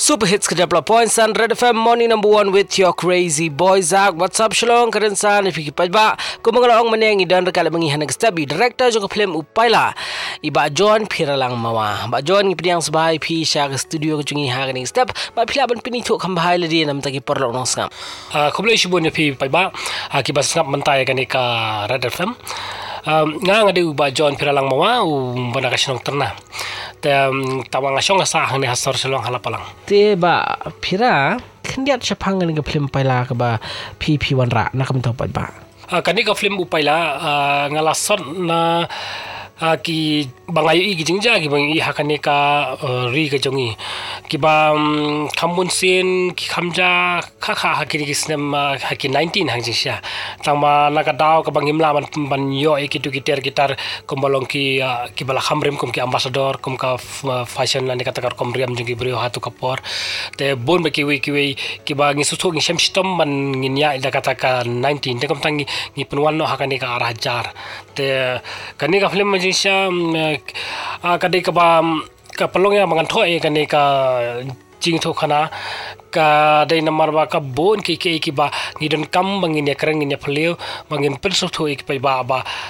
Super hits ke Dapla Points and Red FM Morning number 1 with your crazy boy Zak. What's up Shalom karen san if pajba ko mangalong manengi dan rekala mengihan stabi director jong film upaila iba John Piralang mawa ba John ngipiang sebai pi sya ke studio ke jungi ha ni step ba pilaban pinito kambahai ledi nam taki perlo nong skam ko boleh shibun pi pajba ki bas ngap mentai kan ka Red FM nga ngade uba John Piralang mawa bana ka sinong terna tawang asyong asa hang ni hasor selong halapalang te ba pira kendiat syapang ni ke film paila ke ba pi wanra nak kam tau ba kani ka film upaila ngalasot na ki bangayu i gijingja ki bang i hakani ka ri ka jongi ki ba khamun sin ki khamja kha hakini ki snem haki 19 hangjisya tangma naga daw ka bangimla ban yo e kitu gitar kombalong ki bala khamrem kom ki ambassador kom ka fashion lan kata kom riam jongi brio hatu kapor te bon be kiwi ki ba ngi susu ngi shamstom man nginya ida kata ka 19 te kom tangi ngi punwan no hakani ka arajar te kani ka film siya kadai ka pelong yang mangan thoi kani ka jing tho khana ka dai namar ba ka bon ki ba ngidon kam bangin ya kereng ya phlew bangin penso thoi ki ba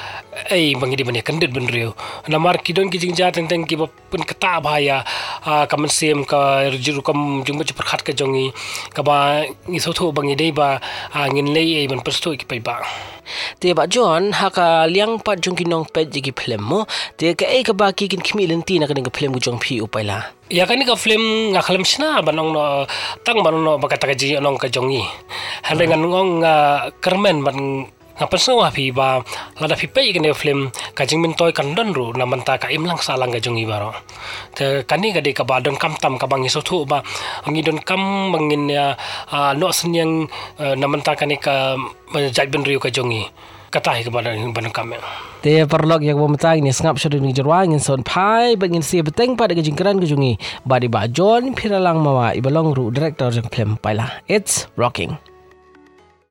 bangi di bani kandet ben reu namar kidon ki jing ja teng ki ba pun kata bahaya kamen sem ka juru kam jung ba perkhat ka jongi ka ba ngi so tho bangi dei ba ngin lei ban penso ki ba te ba John haka liang pat jong kinong pet jigi film mo te ka ka ba ki kin khmilin ti na ka film gu jong phi upaila ya kan ka film nga khalam sina banong no tang banong no bakata ka ji nong ka jongi halengan ngong kermen ban ngapan semua phi ba lada phi pe kan film ka jing min toy kan don ru na manta ka imlang salang ka jongi baro te kani ga de ka ba don kam tam ka bangi so thu ba ngi don kam bangin ya no senyang na manta kani ka jaj ben riu ka jongi katai ke ban kam te perlog yak bomtang ni ngap shodu ni jerwang in son pai bangin si beteng pada ke jingkran ke jungi badi ba John Piralang mawa ibalong ru director jong film paila it's rocking.